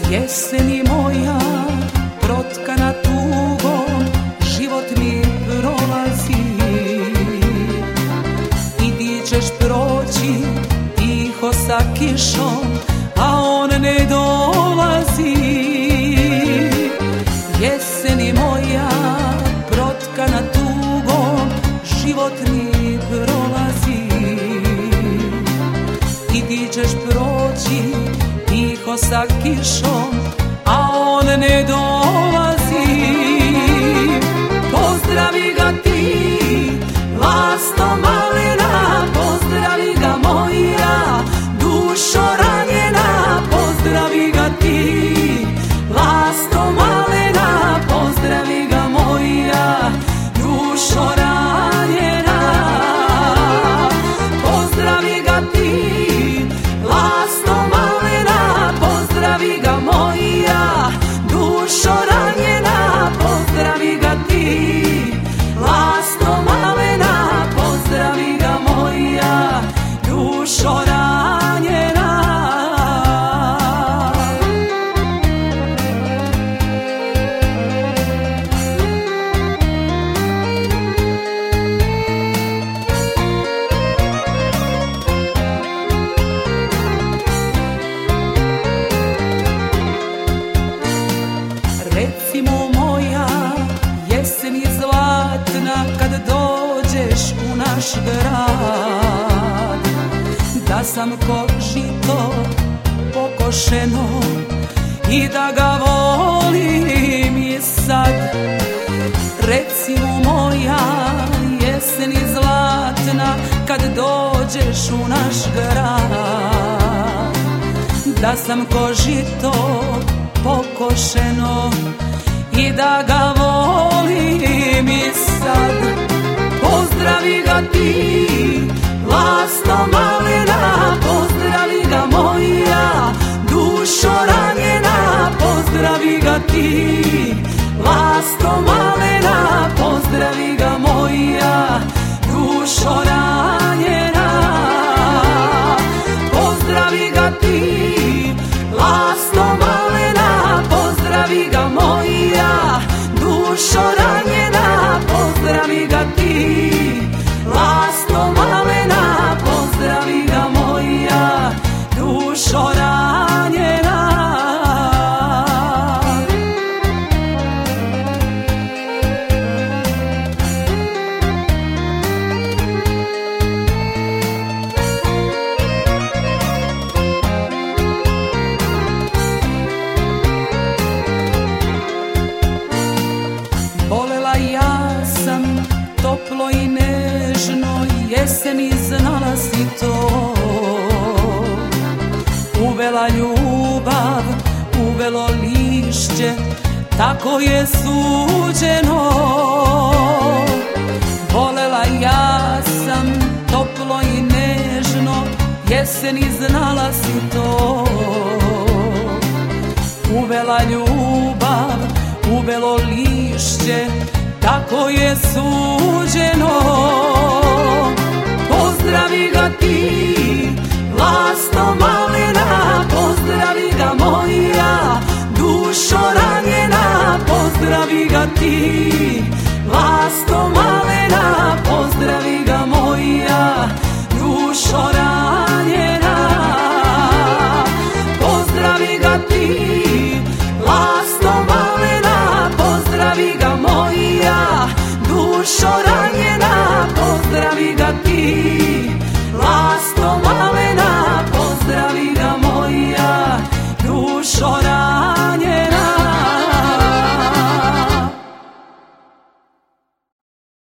Jeseni moja, protkana tugom, život mi prolazi. I ti ćeš proći tiho sa kišom, a on ne dolazi. Jeseni moja, protkana tugom, život mi prolazi. I ti ćeš proći tiho sa kišom, a on ne dolazi. Pozdravi ga ti, lasto malena, pozdravi ga moja, dušo ranjena. Pozdravi ga ti, lasto malena, pozdravi ga moja, dušo ranjena. Pozdravi ga ti, lasto malena, pozdravi ga moja, dušo ranjena. Pozdravi ga ti, lasto malena, pozdravi ga moja, dušo ranjena. Recimo moja, jeseni zlatna, kad dođeš u naš grad, da sam ko žito pokošeno i da ga volim i sad. Recimo moja, jeseni zlatna, kad dođeš u naš grad, da sam ko žito pokošeno i da ga volim i sad. Pozdravi ga ti, lasto malena, pozdravi ga moja, dušo ranjena. Pozdravi ga ti, lasto malena, pozdravi ga moja, dušo ranjena. Pozdravi ga ti, lasto malena, pozdravi ga moja, dušo ranjena. Pozdravi ga ti, lasto malena, pozdravi ga moja, dušo ranjena. Volela ja sam toplo i nežno, jeseni znala si to. Uvela ljubav, uvelo lišće, tako je suđeno. Volela ja sam toplo i nežno, jeseni znala si to. Uvela ljubav, uvelo lišće, tako je suđeno. Pozdravi ga ti, lasto malena, pozdravi ga moja, dušo ranjena. Pozdravi ga ti,